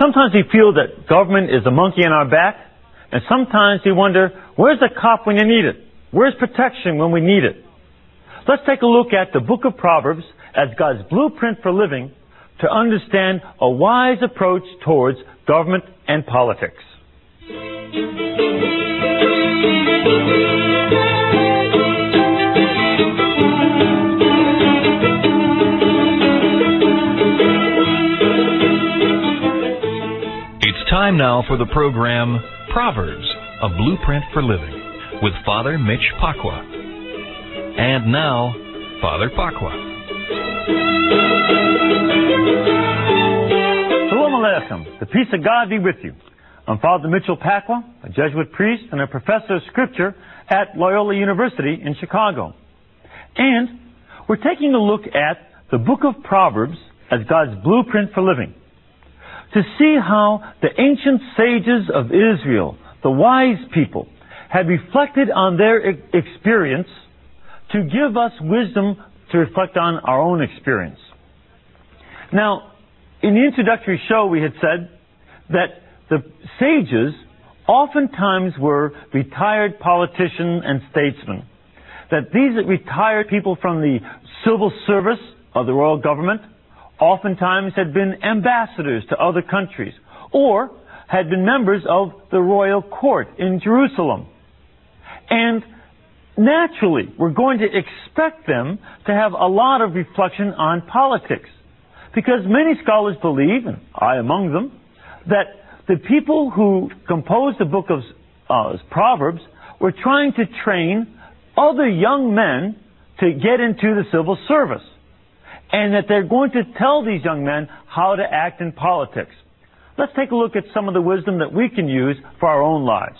Sometimes we feel that government is a monkey on our back, and sometimes we wonder, where's the cop when you need it? Where's protection when we need it? Let's take a look at the book of Proverbs as God's blueprint for living to understand a wise approach towards government and politics. It's time now for the program Proverbs, a Blueprint for Living, with Father Mitch Pacwa. And now, Father Pacwa. Shalom Aleichem. The peace of God be with you. I'm Father Mitchell Pacwa, a Jesuit priest and a professor of Scripture at Loyola University in Chicago. And we're taking a look at the book of Proverbs as God's blueprint for living, to see how the ancient sages of Israel, the wise people, had reflected on their experience to give us wisdom to reflect on our own experience. Now, in the introductory show we had said that the sages oftentimes were retired politicians and statesmen, that these retired people from the civil service of the royal government oftentimes had been ambassadors to other countries, or had been members of the royal court in Jerusalem. And naturally, we're going to expect them to have a lot of reflection on politics, because many scholars believe, and I among them, that the people who composed the book of Proverbs were trying to train other young men to get into the civil service, and that they're going to tell these young men how to act in politics. Let's take a look at some of the wisdom that we can use for our own lives.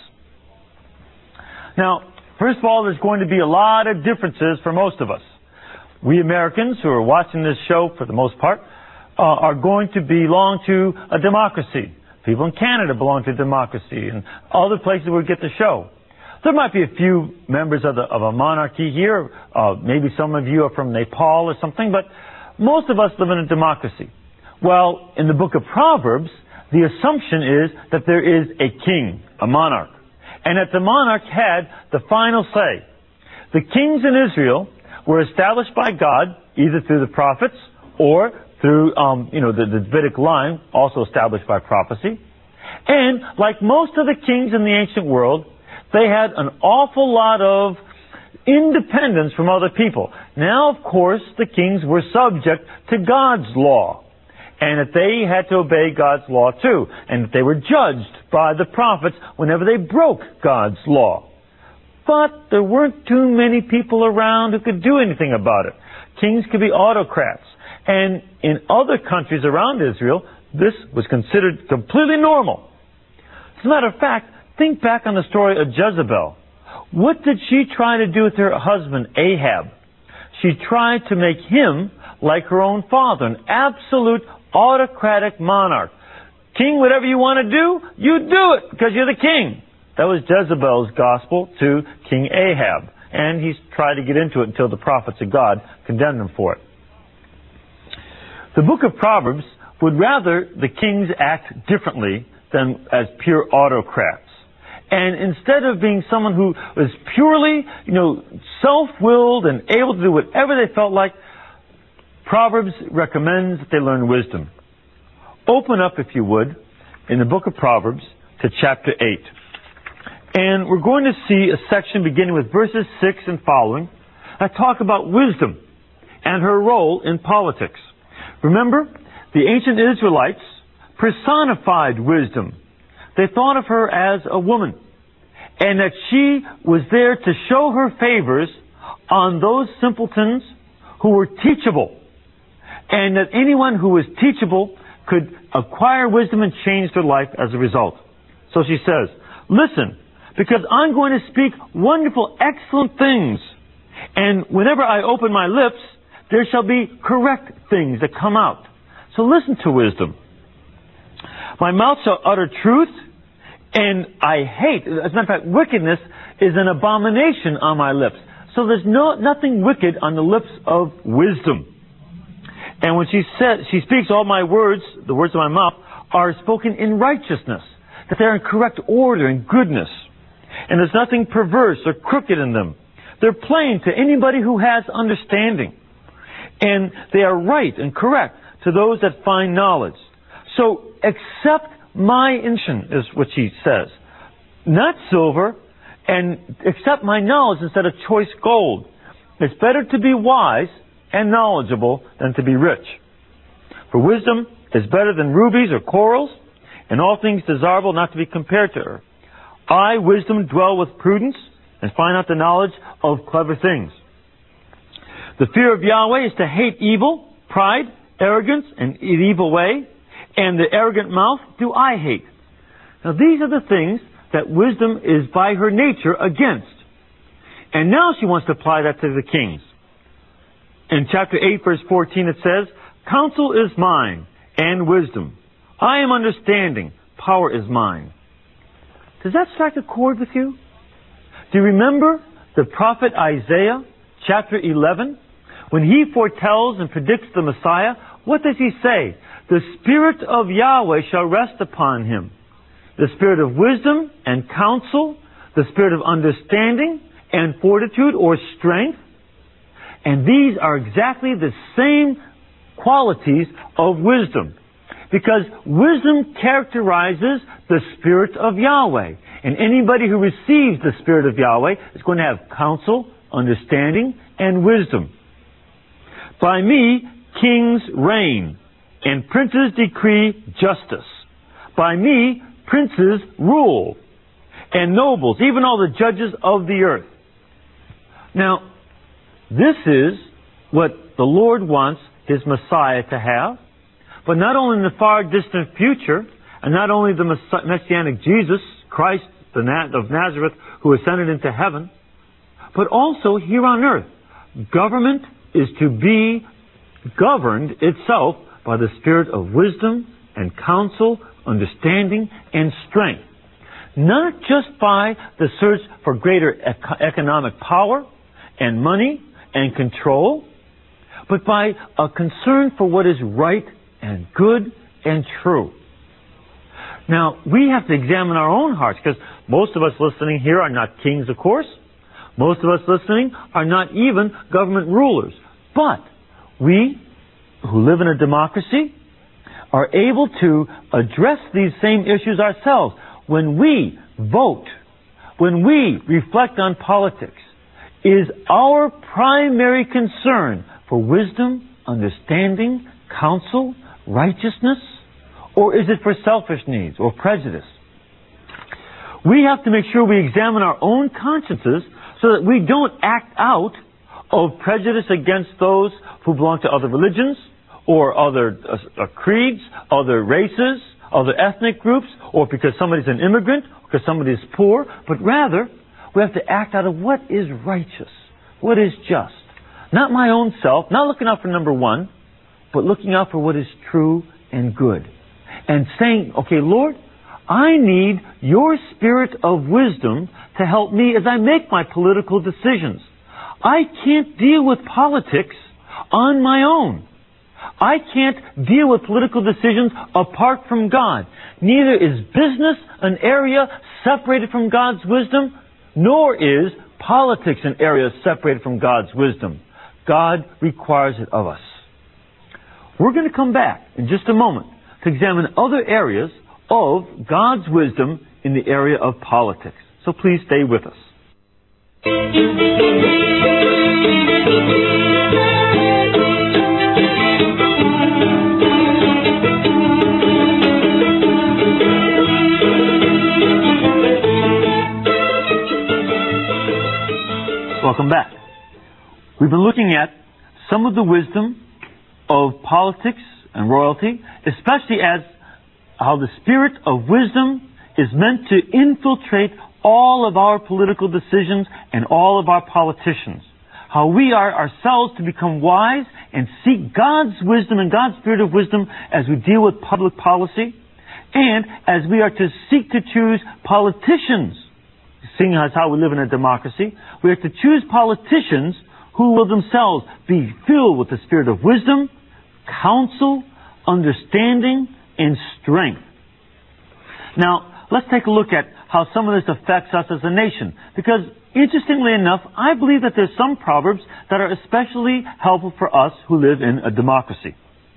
Now, first of all, there's going to be a lot of differences for most of us. We Americans who are watching this show, for the most part, are going to belong to a democracy. People in Canada belong to a democracy, and other places we get the show. There might be a few members of a monarchy here. Maybe some of you are from Nepal or something, but most of us live in a democracy. Well, in the book of Proverbs, the assumption is that there is a king, a monarch, and that the monarch had the final say. The kings in Israel were established by God, either through the prophets or through the Davidic line, also established by prophecy. And like most of the kings in the ancient world, they had an awful lot of independence from other people. Now, of course, the kings were subject to God's law, and that they had to obey God's law too, and that they were judged by the prophets whenever they broke God's law. But there weren't too many people around who could do anything about it. Kings could be autocrats, and in other countries around Israel, this was considered completely normal. As a matter of fact, think back on the story of Jezebel. What did she try to do with her husband, Ahab? She tried to make him like her own father, an absolute autocratic monarch. King, whatever you want to do, you do it, because you're the king. That was Jezebel's gospel to King Ahab. And he's tried to get into it until the prophets of God condemned him for it. The book of Proverbs would rather the kings act differently than as pure autocrats. And instead of being someone who was purely, self-willed and able to do whatever they felt like, Proverbs recommends that they learn wisdom. Open up, if you would, in the book of Proverbs to chapter 8. And we're going to see a section beginning with verses 6 and following that talk about wisdom and her role in politics. Remember, the ancient Israelites personified wisdom. They thought of her as a woman, and that she was there to show her favors on those simpletons who were teachable, and that anyone who was teachable could acquire wisdom and change their life as a result. So she says, listen, because I'm going to speak wonderful, excellent things, and whenever I open my lips, there shall be correct things that come out. So listen to wisdom. My mouth shall utter truth, and I hate, as a matter of fact, wickedness is an abomination on my lips. So there's nothing wicked on the lips of wisdom. And when she speaks all my words, the words of my mouth, are spoken in righteousness, that they are in correct order and goodness, and there's nothing perverse or crooked in them. They're plain to anybody who has understanding, and they are right and correct to those that find knowledge. So accept my instruction, is what she says. Not silver, and accept my knowledge instead of choice gold. It's better to be wise and knowledgeable than to be rich. For wisdom is better than rubies or corals, and all things desirable not to be compared to her. I, wisdom, dwell with prudence, and find out the knowledge of clever things. The fear of Yahweh is to hate evil, pride, arrogance, and an evil way, and the arrogant mouth do I hate. Now these are the things that wisdom is by her nature against. And now she wants to apply that to the kings. In chapter 8, verse 14, it says, counsel is mine, and wisdom. I am understanding. Power is mine. Does that strike a chord with you? Do you remember the prophet Isaiah, chapter 11? When he foretells and predicts the Messiah, what does he say? The Spirit of Yahweh shall rest upon him. The Spirit of wisdom and counsel, the Spirit of understanding and fortitude or strength. And these are exactly the same qualities of wisdom. Because wisdom characterizes the Spirit of Yahweh. And anybody who receives the Spirit of Yahweh is going to have counsel, understanding, and wisdom. By me, kings reign, and princes decree justice. By me, princes rule, and nobles, even all the judges of the earth. Now, this is what the Lord wants His Messiah to have, but not only in the far distant future, and not only the Messianic Jesus, Christ of Nazareth, who ascended into heaven, but also here on earth. Government is to be governed itself by the spirit of wisdom and counsel, understanding, and strength. Not just by the search for greater economic power and money and control, but by a concern for what is right and good and true. Now, we have to examine our own hearts, because most of us listening here are not kings, of course. Most of us listening are not even government rulers. But we, who live in a democracy, are able to address these same issues ourselves. When we vote, when we reflect on politics, is our primary concern for wisdom, understanding, counsel, righteousness, or is it for selfish needs or prejudice? We have to make sure we examine our own consciences so that we don't act out of prejudice against those who belong to other religions or other creeds, other races, other ethnic groups, or because somebody's an immigrant, or because somebody's poor, but rather we have to act out of what is righteous, what is just. Not my own self, not looking out for number one, but looking out for what is true and good. And saying, okay, Lord, I need your spirit of wisdom to help me as I make my political decisions. I can't deal with politics on my own. I can't deal with political decisions apart from God. Neither is business an area separated from God's wisdom, nor is politics an area separated from God's wisdom. God requires it of us. We're going to come back in just a moment to examine other areas of God's wisdom in the area of politics. So please stay with us. Welcome back. We've been looking at some of the wisdom of politics and royalty, especially as how the spirit of wisdom is meant to infiltrate all of our political decisions and all of our politicians. How we are ourselves to become wise and seek God's wisdom and God's spirit of wisdom as we deal with public policy, and as we are to seek to choose politicians. Seeing as how we live in a democracy, we have to choose politicians who will themselves be filled with the spirit of wisdom, counsel, understanding, and strength. Now, let's take a look at how some of this affects us as a nation. Because, interestingly enough, I believe that there's some proverbs that are especially helpful for us who live in a democracy.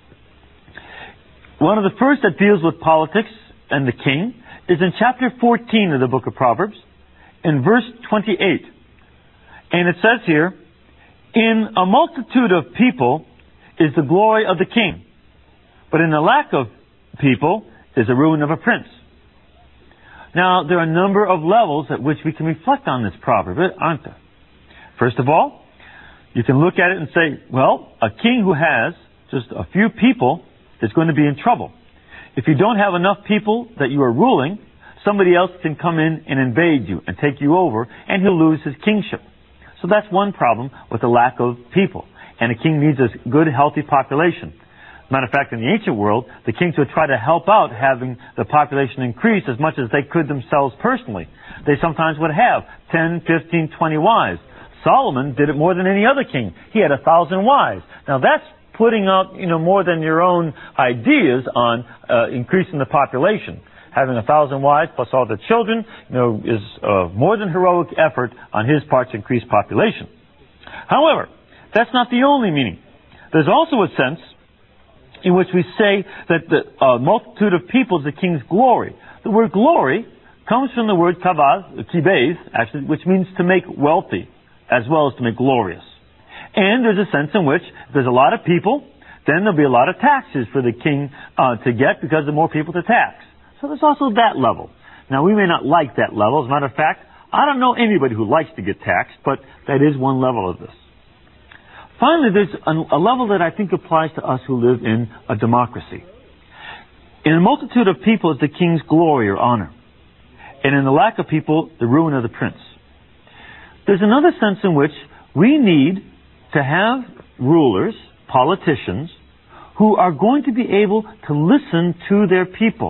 One of the first that deals with politics and the king is in chapter 14 of the book of Proverbs, in verse 28. And it says here, "In a multitude of people is the glory of the king, but in the lack of people is the ruin of a prince." Now, there are a number of levels at which we can reflect on this proverb, aren't there? First of all, you can look at it and say, well, a king who has just a few people is going to be in trouble. If you don't have enough people that you are ruling, somebody else can come in and invade you and take you over, and he'll lose his kingship. So that's one problem with the lack of people. And a king needs a good, healthy population. Matter of fact, in the ancient world, the kings would try to help out having the population increase as much as they could themselves personally. They sometimes would have 10, 15, 20 wives. Solomon did it more than any other king. He had 1,000 wives. Now that's putting out, more than your own ideas on increasing the population. Having 1,000 wives plus all the children, is more than heroic effort on his part to increase population. However, that's not the only meaning. There's also a sense in which we say that the multitude of people is the king's glory. The word glory comes from the word kibez, actually, which means to make wealthy, as well as to make glorious. And there's a sense in which if there's a lot of people, then there'll be a lot of taxes for the king to get, because there are more people to tax. So there's also that level. Now, we may not like that level. As a matter of fact, I don't know anybody who likes to get taxed, but that is one level of this. Finally, there's a level that I think applies to us who live in a democracy. In a multitude of people is the king's glory or honor. And in the lack of people, the ruin of the prince. There's another sense in which we need to have rulers, politicians, who are going to be able to listen to their people.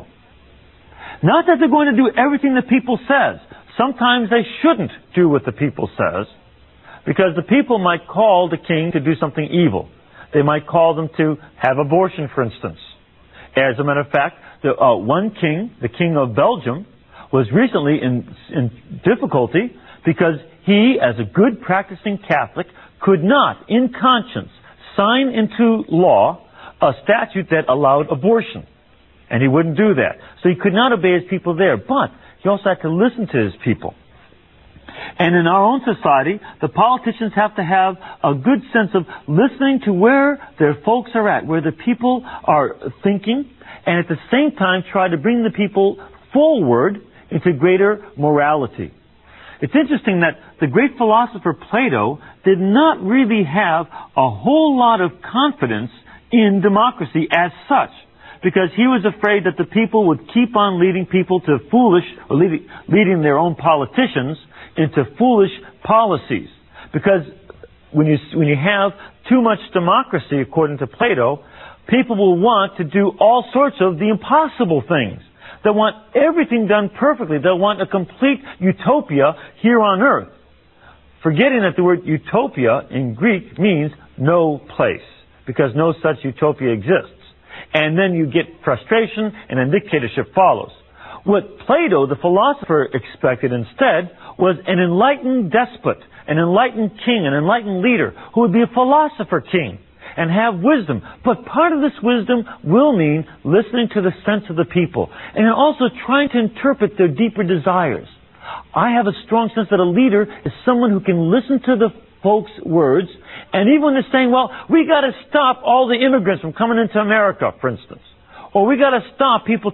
Not that they're going to do everything the people says. Sometimes they shouldn't do what the people says, because the people might call the king to do something evil. They might call them to have abortion, for instance. As a matter of fact, one king, the king of Belgium, was recently in difficulty because he, as a good practicing Catholic, could not, in conscience, sign into law a statute that allowed abortion. And he wouldn't do that. So he could not obey his people there. But he also had to listen to his people. And in our own society, the politicians have to have a good sense of listening to where their folks are at, where the people are thinking, and at the same time try to bring the people forward into greater morality. It's interesting that the great philosopher Plato did not really have a whole lot of confidence in democracy as such, because he was afraid that the people would keep on leading people to leading their own politicians into foolish policies. Because when you have too much democracy, according to Plato, people will want to do all sorts of the impossible things. They want everything done perfectly. They want a complete utopia here on earth. Forgetting that the word utopia in Greek means no place, because no such utopia exists. And then you get frustration, and then dictatorship follows. What Plato, the philosopher, expected instead was an enlightened despot, an enlightened king, an enlightened leader who would be a philosopher king and have wisdom. But part of this wisdom will mean listening to the sense of the people and also trying to interpret their deeper desires. I have a strong sense that a leader is someone who can listen to the folks' words, and even when they're saying, well, we got to stop all the immigrants from coming into America, for instance. Or we got to stop people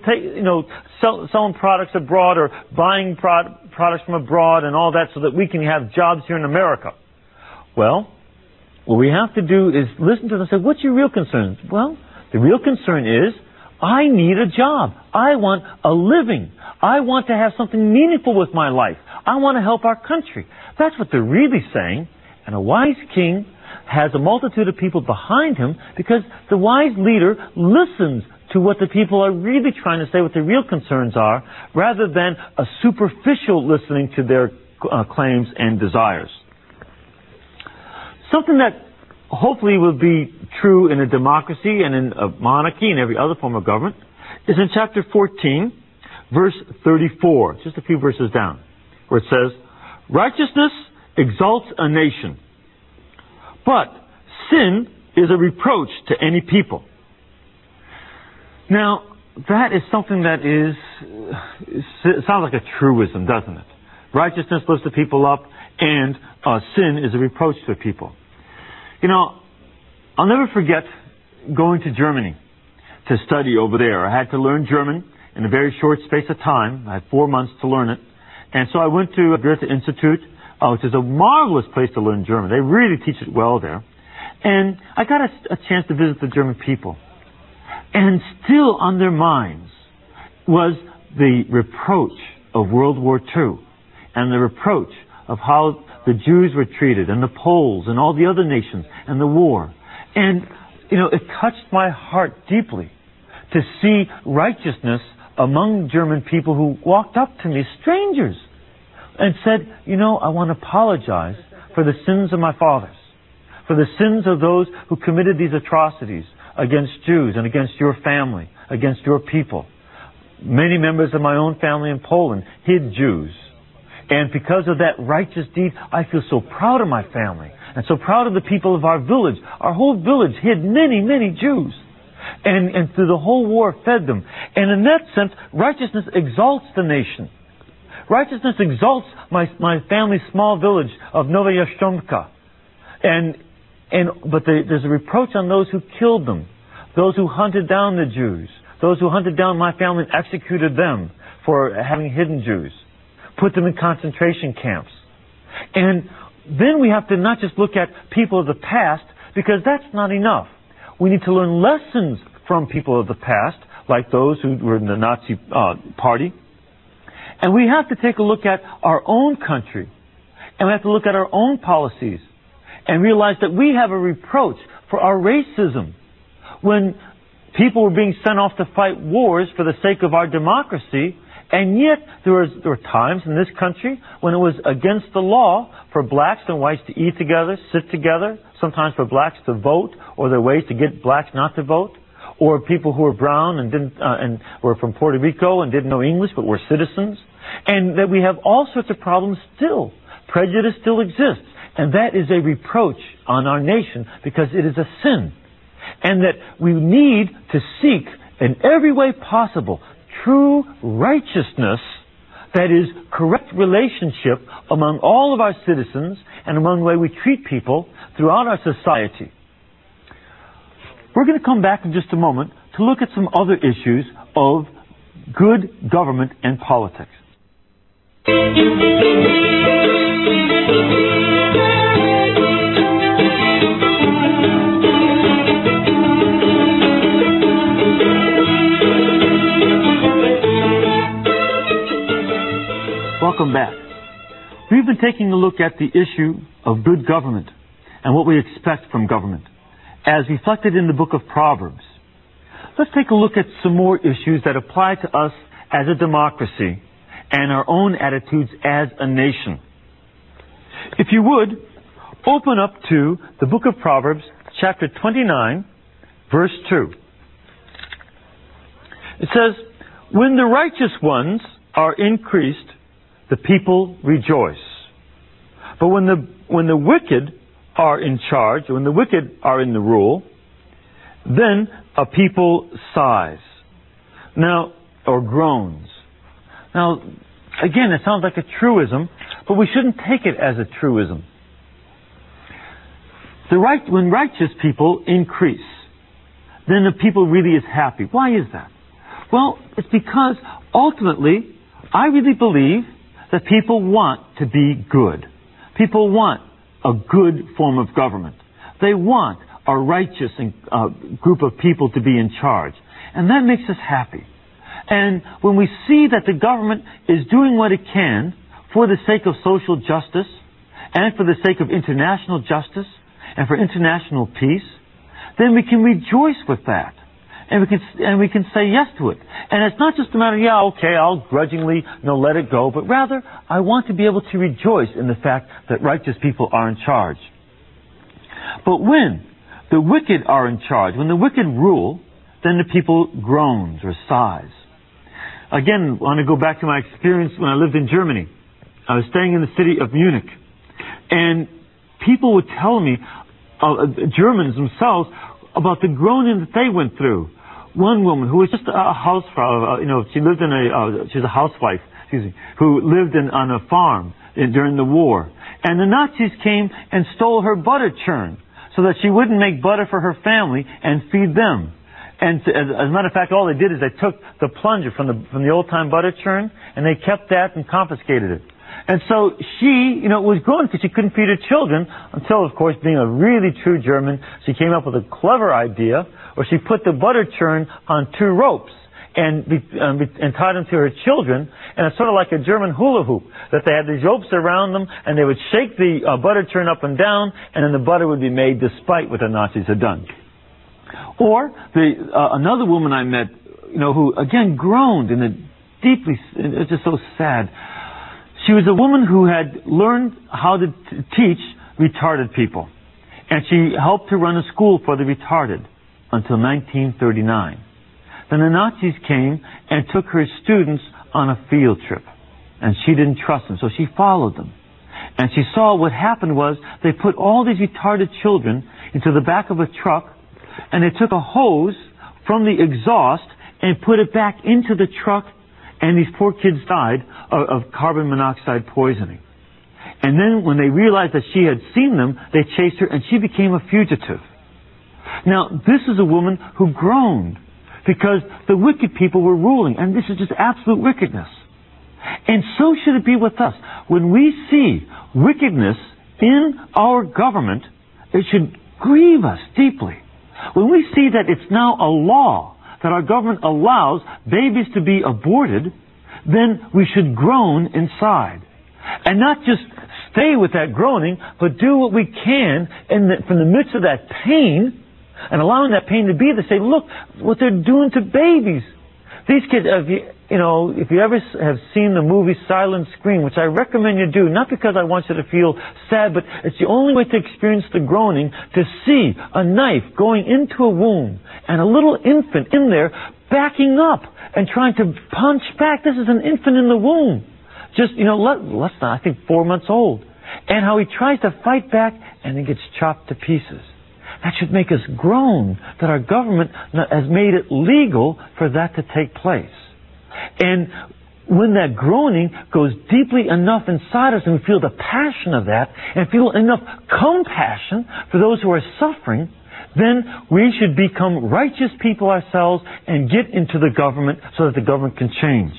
selling products abroad or buying products from abroad and all that so that we can have jobs here in America. Well, what we have to do is listen to them and say, what's your real concern? Well, the real concern is, I need a job. I want a living. I want to have something meaningful with my life. I want to help our country. That's what they're really saying. And a wise king has a multitude of people behind him because the wise leader listens to what the people are really trying to say, what their real concerns are, rather than a superficial listening to their claims and desires. Something that hopefully will be true in a democracy and in a monarchy and every other form of government, is in chapter 14, verse 34, just a few verses down, where it says, "Righteousness exalts a nation, but sin is a reproach to any people." Now, that is something that it sounds like a truism, doesn't it? Righteousness lifts the people up, and sin is a reproach to the people. You know, I'll never forget going to Germany to study over there. I had to learn German in a very short space of time. I had 4 months to learn it. And so I went to Goethe Institute, which is a marvelous place to learn German. They really teach it well there. And I got a chance to visit the German people. And still on their minds was the reproach of World War II and the reproach of how the Jews were treated and the Poles and all the other nations and the war. And, you know, it touched my heart deeply to see righteousness among German people who walked up to me, strangers, and said, "You know, I want to apologize for the sins of my fathers, for the sins of those who committed these atrocities against Jews and against your family, against your people. Many members of my own family in Poland hid Jews. And because of that righteous deed, I feel so proud of my family and so proud of the people of our village. Our whole village hid many, many Jews. And through the whole war fed them." And in that sense, righteousness exalts the nation. Righteousness exalts my family's small village of Novaya Stromka. But there's a reproach on those who killed them, those who hunted down the Jews, those who hunted down my family and executed them for having hidden Jews, put them in concentration camps. And then we have to not just look at people of the past, because that's not enough. We need to learn lessons from people of the past, like those who were in the Nazi party. And we have to take a look at our own country, and we have to look at our own policies, and realize that we have a reproach for our racism. When people were being sent off to fight wars for the sake of our democracy, and yet there were times in this country when it was against the law for blacks and whites to eat together, sit together, sometimes for blacks to vote, or there were ways to get blacks not to vote, or people who were brown and were from Puerto Rico and didn't know English but were citizens, and that we have all sorts of problems still. Prejudice still exists. And that is a reproach on our nation because it is a sin. And that we need to seek in every way possible true righteousness, that is, correct relationship among all of our citizens and among the way we treat people throughout our society. We're going to come back in just a moment to look at some other issues of good government and politics. Welcome back. We've been taking a look at the issue of good government and what we expect from government, as reflected in the book of Proverbs. Let's take a look at some more issues that apply to us as a democracy and our own attitudes as a nation. If you would, open up to the book of Proverbs, chapter 29, verse 2. It says, "When the righteous ones are increased, the people rejoice. But when the wicked are in charge, or when the wicked are in the rule, then a people sighs." Now, or groans. Now, again, it sounds like a truism, but we shouldn't take it as a truism. When righteous people increase, then the people really is happy. Why is that? Well, it's because ultimately, I really believe that people want to be good. People want a good form of government. They want a righteous group of people to be in charge. And that makes us happy. And when we see that the government is doing what it can for the sake of social justice and for the sake of international justice and for international peace, then we can rejoice with that. And we can say yes to it. And it's not just a matter of, yeah, okay, I'll grudgingly let it go, but rather, I want to be able to rejoice in the fact that righteous people are in charge. But when the wicked are in charge, when the wicked rule, then the people groans or sighs. Again, I want to go back to my experience when I lived in Germany. I was staying in the city of Munich. And people would tell me, Germans themselves, about the groaning that they went through. One woman who was just a housefrau, she lived in she's a housewife, who lived on a farm during the war. And the Nazis came and stole her butter churn so that she wouldn't make butter for her family and feed them. And as a matter of fact, all they did is they took the plunger from the old-time butter churn and they kept that and confiscated it. And so she, was groaning because she couldn't feed her children until, of course, being a really true German, she came up with a clever idea where she put the butter churn on 2 ropes and tied them to her children. And it's sort of like a German hula hoop, that they had these ropes around them and they would shake the butter churn up and down, and then the butter would be made despite what the Nazis had done. Or another woman I met, who again groaned in a deeply, it's just so sad. She was a woman who had learned how to teach retarded people. And she helped to run a school for the retarded until 1939. Then the Nazis came and took her students on a field trip. And she didn't trust them, so she followed them. And she saw what happened was they put all these retarded children into the back of a truck, and they took a hose from the exhaust and put it back into the truck, and these poor kids died of carbon monoxide poisoning. And then when they realized that she had seen them, they chased her, and she became a fugitive. Now, this is a woman who groaned because the wicked people were ruling, and this is just absolute wickedness. And so should it be with us. When we see wickedness in our government, it should grieve us deeply. When we see that it's now a law that our government allows babies to be aborted, then we should groan inside. And not just stay with that groaning, but do what we can from the midst of that pain, and allowing that pain to be there, say, look what they're doing to babies. These kids, if you ever have seen the movie Silent Scream, which I recommend you do, not because I want you to feel sad, but it's the only way to experience the groaning, to see a knife going into a womb and a little infant in there backing up and trying to punch back. This is an infant in the womb. Just, less than, I think, 4 months old. And how he tries to fight back and he gets chopped to pieces. That should make us groan that our government has made it legal for that to take place. And when that groaning goes deeply enough inside us and we feel the passion of that and feel enough compassion for those who are suffering, then we should become righteous people ourselves and get into the government so that the government can change.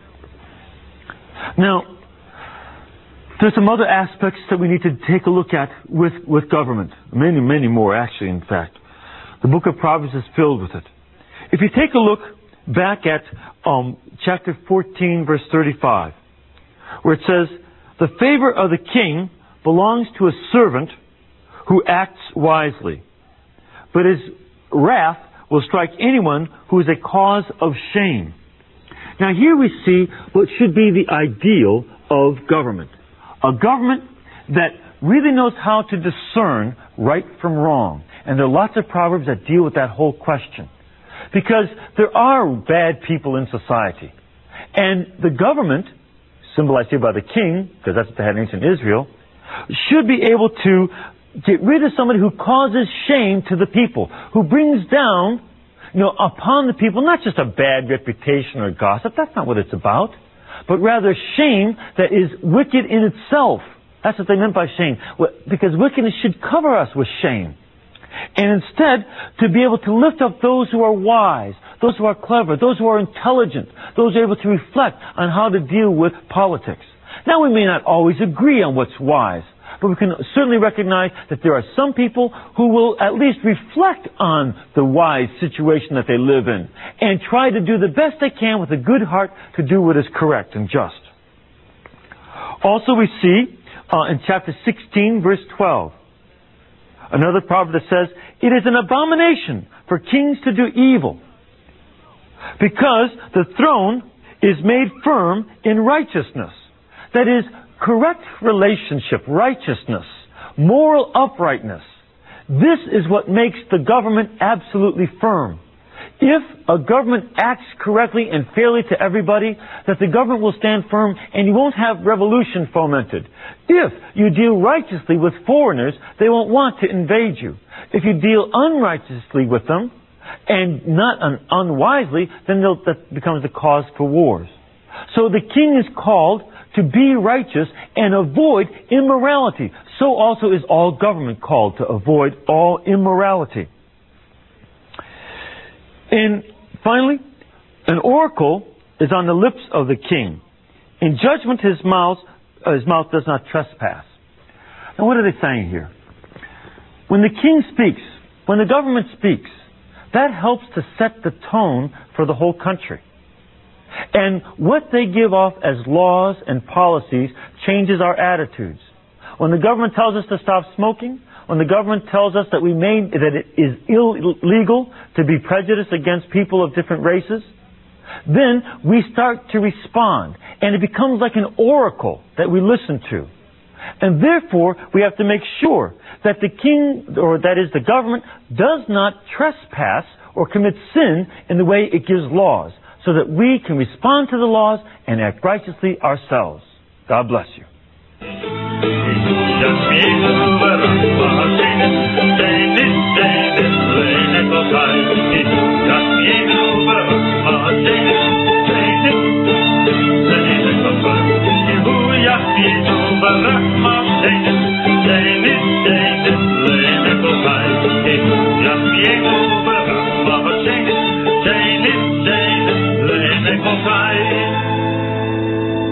Now, there's some other aspects that we need to take a look at with government. Many, many more, actually, in fact. The book of Proverbs is filled with it. If you take a look back at chapter 14, verse 35, where it says, "The favor of the king belongs to a servant who acts wisely, but his wrath will strike anyone who is a cause of shame." Now here we see what should be the ideal of government. A government that really knows how to discern right from wrong. And there are lots of proverbs that deal with that whole question. Because there are bad people in society. And the government, symbolized here by the king, because that's what they had in ancient Israel, should be able to get rid of somebody who causes shame to the people, who brings down, upon the people, not just a bad reputation or gossip. That's not what it's about. But rather shame that is wicked in itself. That's what they meant by shame. Because wickedness should cover us with shame. And instead, to be able to lift up those who are wise, those who are clever, those who are intelligent, those who are able to reflect on how to deal with politics. Now, we may not always agree on what's wise, but we can certainly recognize that there are some people who will at least reflect on the wise situation that they live in and try to do the best they can with a good heart to do what is correct and just. Also, we see in chapter 16, verse 12, another proverb that says, "It is an abomination for kings to do evil, because the throne is made firm in righteousness." That is, correct relationship, righteousness, moral uprightness. This is what makes the government absolutely firm. If a government acts correctly and fairly to everybody, that the government will stand firm and you won't have revolution fomented. If you deal righteously with foreigners, they won't want to invade you. If you deal unrighteously with them, and not unwisely, then that becomes the cause for wars. So the king is called to be righteous and avoid immorality. So also is all government called to avoid all immorality. And finally, an oracle is on the lips of the king. In judgment his mouth does not trespass. Now what are they saying here? When the king speaks, when the government speaks, that helps to set the tone for the whole country. And what they give off as laws and policies changes our attitudes. When the government tells us to stop smoking, when the government tells us that that it is illegal to be prejudiced against people of different races, then we start to respond, and it becomes like an oracle that we listen to. And therefore, we have to make sure that the king, or that is the government, does not trespass or commit sin in the way it gives laws, so that we can respond to the laws and act righteously ourselves. God bless you.